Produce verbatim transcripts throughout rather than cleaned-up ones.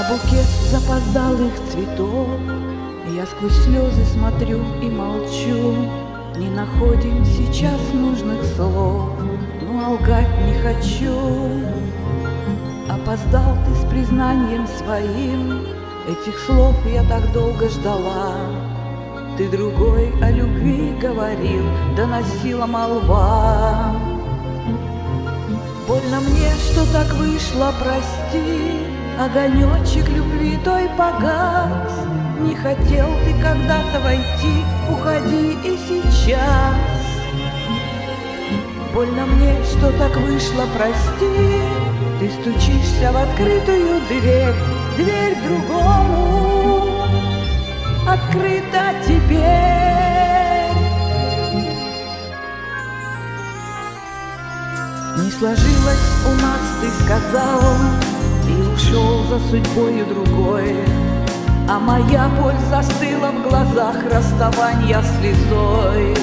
букет запоздалых цветов. Я сквозь слезы смотрю и молчу. Не находим сейчас нужных слов, но лгать не хочу. Опоздал ты с признанием своим, этих слов я так долго ждала. Ты другой о любви говорил, доносила молва. Больно мне, что так вышло, прости. Огонечек любви той погас. Не хотел ты когда-то войти, уходи и сейчас. Больно мне, что так вышло, прости. Ты стучишься в открытую дверь, дверь другому открыта теперь. Не сложилось у нас, ты сказал, и ушел за судьбою другой. А моя боль застыла в глазах расставания слезой.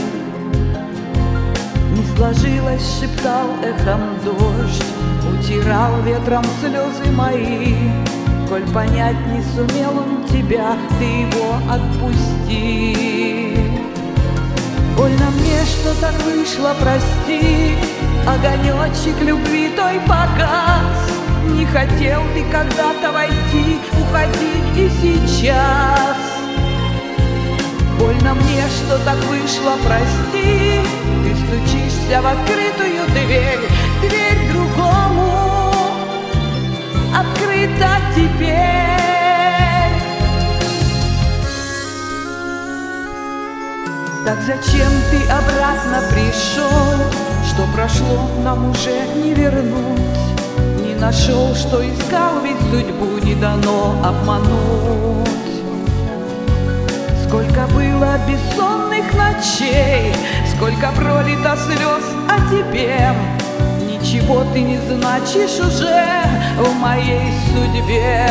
Не сложилось, шептал эхом дождь, утирал ветром слезы мои. Коль понять не сумел он тебя, ты его отпусти. Больно мне, что так вышло, прости. Огонечек любви той погас. Не хотел ты когда-то войти, уходи и сейчас. Больно мне, что так вышло, прости. Ты стучишься в открытую дверь, дверь другому открыта теперь. Так зачем ты обратно пришел? Что прошло, нам уже не вернуть. Не нашел, что искал, ведь судьбу не дано обмануть. Сколько было бессонных ночей, сколько пролито слез о тебе. Ничего ты не значишь уже в моей судьбе.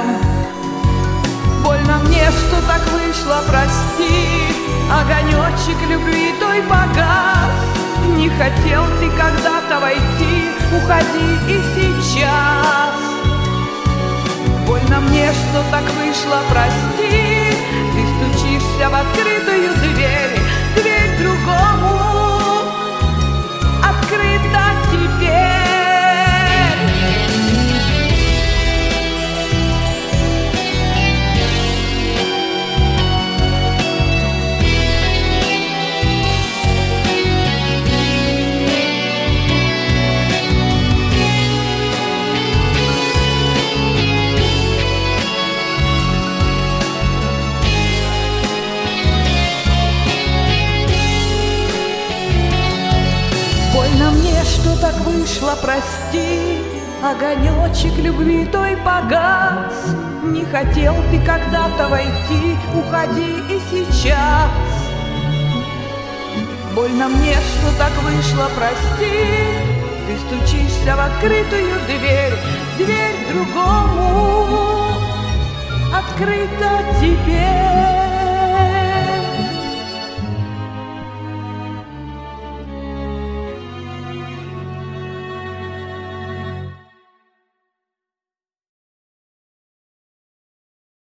Больно мне, что так вышло, прости. Огонечек любви той погас. Не хотел ты когда-то войти, уходи и сейчас. Больно мне, что так вышло, прости. Ты стучишься в открытую дверь, дверь другому открыта теперь. Больно мне, что так вышло, прости. Огонечек любви той погас. Не хотел ты когда-то войти, уходи и сейчас. Больно мне, что так вышло, прости. Ты стучишься в открытую дверь, дверь другому открыта теперь.